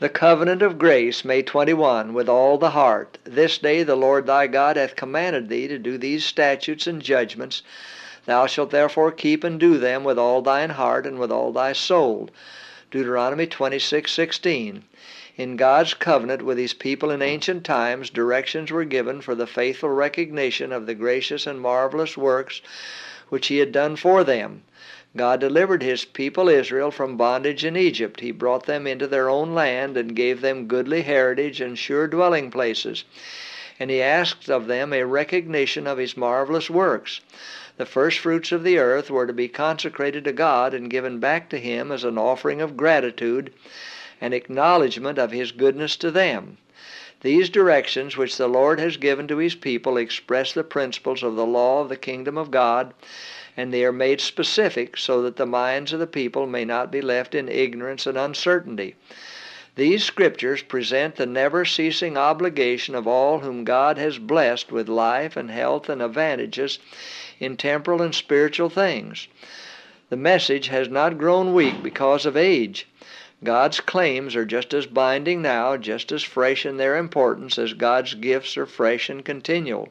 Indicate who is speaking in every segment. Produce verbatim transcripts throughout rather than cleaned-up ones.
Speaker 1: The covenant of grace, May twenty-first, with all the heart. This day the Lord thy God hath commanded thee to do these statutes and judgments. Thou shalt therefore keep and do them with all thine heart and with all thy soul. Deuteronomy twenty-six sixteen. In God's covenant with his people in ancient times, directions were given for the faithful recognition of the gracious and marvelous works which he had done for them. God delivered his people Israel from bondage in Egypt. He brought them into their own land and gave them goodly heritage and sure dwelling places. And he asked of them a recognition of his marvelous works. The first fruits of the earth were to be consecrated to God and given back to him as an offering of gratitude and acknowledgement of his goodness to them. These directions which the Lord has given to his people express the principles of the law of the kingdom of God, and they are made specific so that the minds of the people may not be left in ignorance and uncertainty. These scriptures present the never-ceasing obligation of all whom God has blessed with life and health and advantages in temporal and spiritual things. The message has not grown weak because of age. God's claims are just as binding now, just as fresh in their importance as God's gifts are fresh and continual.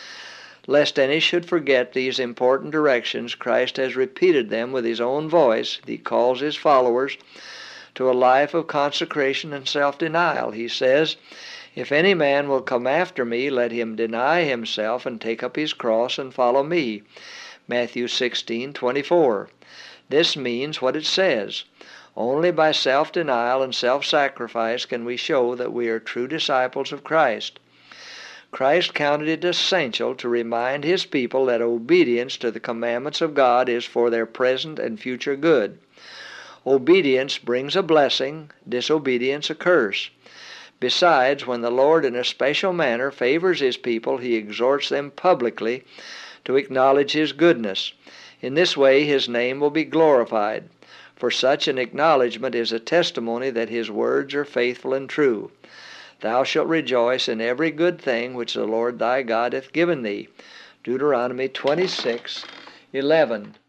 Speaker 1: Lest any should forget these important directions, Christ has repeated them with his own voice. He calls his followers to a life of consecration and self-denial. He says, "If any man will come after me, let him deny himself and take up his cross and follow me." Matthew sixteen twenty-four. This means what it says. Only by self-denial and self-sacrifice can we show that we are true disciples of Christ. Christ counted it essential to remind his people that obedience to the commandments of God is for their present and future good. Obedience brings a blessing, disobedience a curse. Besides, when the Lord in a special manner favors his people, he exhorts them publicly to acknowledge his goodness. In this way his name will be glorified, for such an acknowledgment is a testimony that his words are faithful and true. Thou shalt rejoice in every good thing which the Lord thy God hath given thee. Deuteronomy twenty-six eleven.